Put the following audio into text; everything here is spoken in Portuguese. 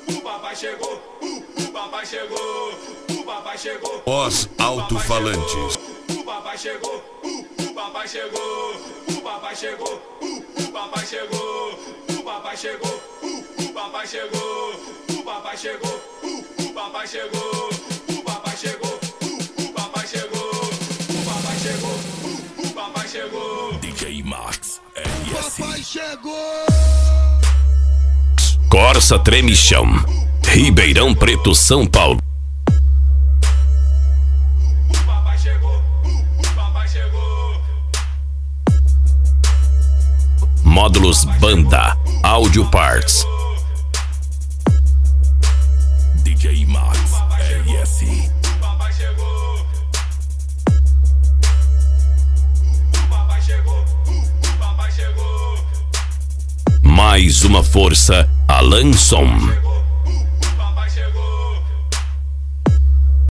o papai chegou, o papai chegou, o papai chegou. Os alto-falantes. O papai chegou, o papai chegou, o papai chegou, o papai chegou, o papai chegou, o papai chegou, o papai chegou, o papai chegou, o papai chegou, o papai chegou, o papai chegou, o papai chegou. DJ Max RS. Papai chegou. Corsa Tremichão, Ribeirão Preto, São Paulo. O papai chegou, o papai chegou. Módulos Banda, Audio Parts. DJ Max RS. O papai chegou. O papai chegou, o papai chegou. Mais uma força, Alan Som.